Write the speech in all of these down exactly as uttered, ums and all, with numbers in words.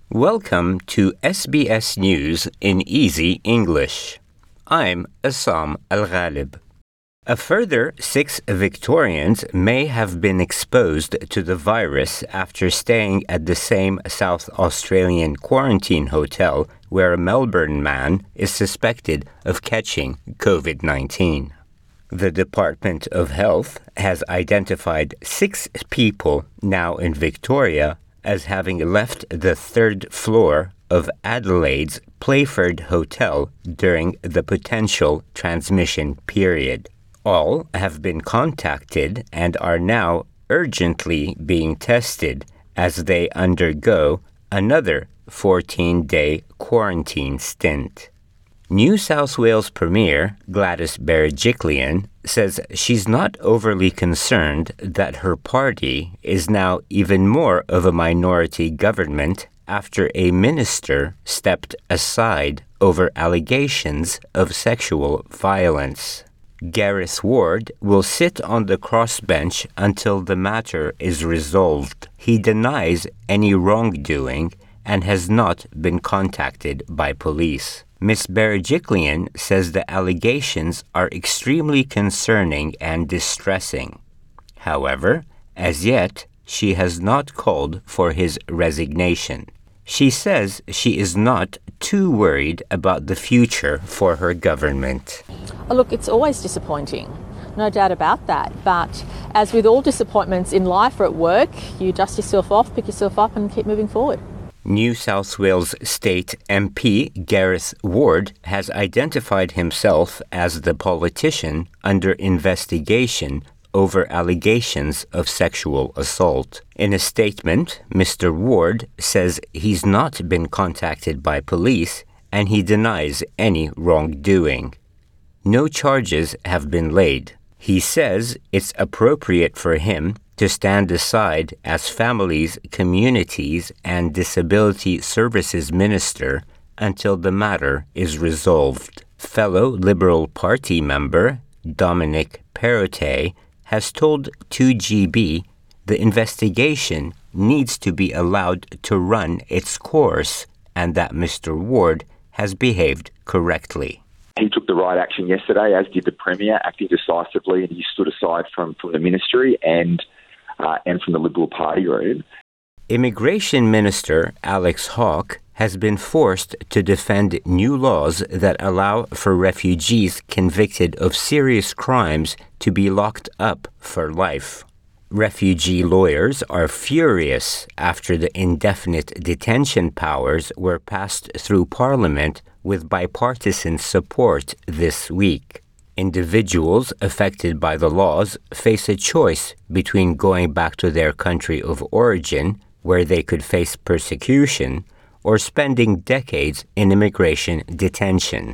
Welcome to S B S News in Easy English. I'm Assam Al-Ghalib. A further six Victorians may have been exposed to the virus after staying at the same South Australian quarantine hotel where a Melbourne man is suspected of catching covid nineteen. The Department of Health has identified six people now in Victoria as having left the third floor of Adelaide's Playford Hotel during the potential transmission period. All have been contacted and are now urgently being tested as they undergo another fourteen-day quarantine stint. New South Wales Premier Gladys Berejiklian says she's not overly concerned that her party is now even more of a minority government after a minister stepped aside over allegations of sexual violence. Gareth Ward will sit on the crossbench until the matter is resolved. He denies any wrongdoing and has not been contacted by police. Miz Berejiklian says the allegations are extremely concerning and distressing. However, as yet, she has not called for his resignation. She says she is not too worried about the future for her government. Oh, look, it's always disappointing, no doubt about that. But as with all disappointments in life or at work, you dust yourself off, pick yourself up and keep moving forward. New South Wales State M P Gareth Ward has identified himself as the politician under investigation over allegations of sexual assault. In a statement, Mister Ward says he's not been contacted by police and he denies any wrongdoing. No charges have been laid. He says it's appropriate for him to stand aside as families, communities, and disability services minister until the matter is resolved. Fellow Liberal Party member Dominic Perrottet has told two G B the investigation needs to be allowed to run its course and that Mister Ward has behaved correctly. He took the right action yesterday, as did the Premier, acting decisively, and he stood aside from, from the ministry and uh, and from the Liberal Party room. Immigration Minister Alex Hawke has been forced to defend new laws that allow for refugees convicted of serious crimes to be locked up for life. Refugee lawyers are furious after the indefinite detention powers were passed through Parliament with bipartisan support this week. Individuals affected by the laws face a choice between going back to their country of origin, where they could face persecution, or spending decades in immigration detention.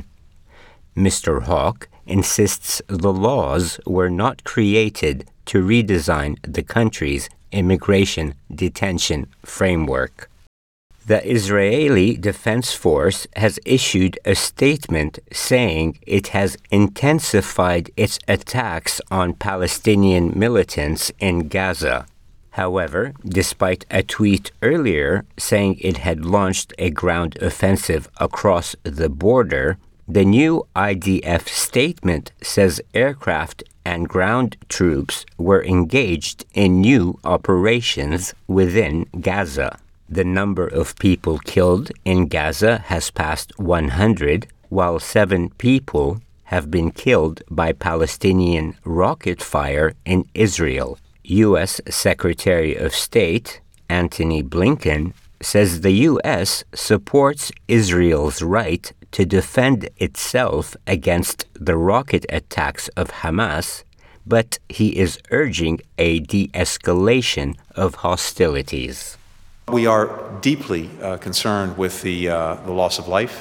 Mister Hawke insists the laws were not created to redesign the country's immigration detention framework. The Israeli Defense Force has issued a statement saying it has intensified its attacks on Palestinian militants in Gaza. However, despite a tweet earlier saying it had launched a ground offensive across the border, the new I D F statement says aircraft and ground troops were engaged in new operations within Gaza. The number of people killed in Gaza has passed one hundred, while seven people have been killed by Palestinian rocket fire in Israel. U S Secretary of State Antony Blinken says the U S supports Israel's right to defend itself against the rocket attacks of Hamas, but he is urging a de-escalation of hostilities. We are deeply uh, concerned with the, uh, the loss of life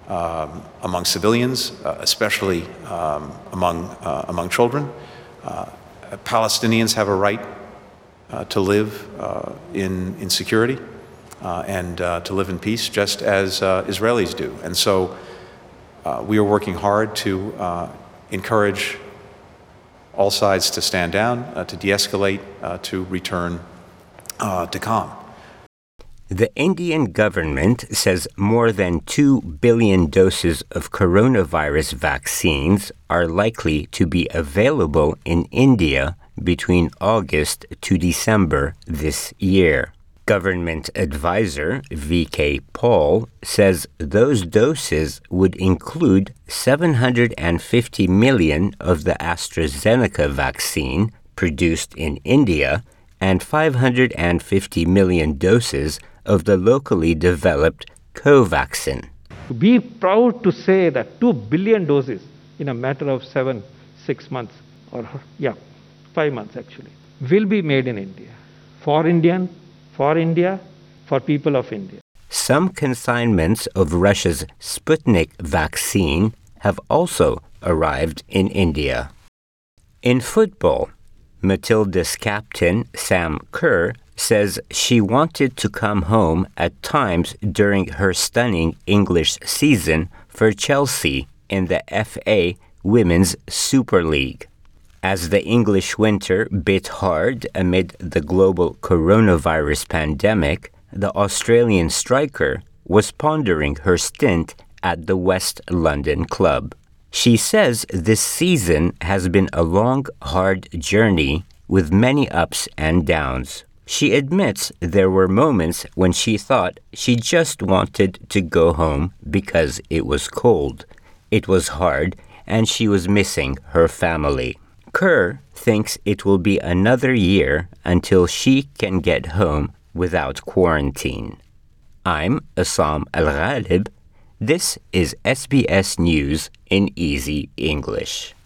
um, among civilians, uh, especially um, among, uh, among children. Uh, Palestinians have a right uh, to live uh, in, in security uh, and uh, to live in peace, just as uh, Israelis do. And so uh, we are working hard to uh, encourage all sides to stand down, uh, to de-escalate, uh, to return uh, to calm. The Indian government says more than two billion doses of coronavirus vaccines are likely to be available in India between August to December this year. Government advisor V K Paul says those doses would include seven hundred fifty million of the AstraZeneca vaccine produced in India and five hundred fifty million doses of the locally developed Covaxin. Be proud to say that two billion doses in a matter of seven, six months, or yeah, five months actually, will be made in India. For Indian, for India, for people of India. Some consignments of Russia's Sputnik vaccine have also arrived in India. In football, Matilda's captain, Sam Kerr, says she wanted to come home at times during her stunning English season for Chelsea in the F A Women's Super League. As the English winter bit hard amid the global coronavirus pandemic, the Australian striker was pondering her stint at the West London club. She says this season has been a long, hard journey with many ups and downs. She admits there were moments when she thought she just wanted to go home because it was cold. It was hard, and she was missing her family. Kerr thinks it will be another year until she can get home without quarantine. I'm Assam Al-Ghalib. This is S B S News in Easy English.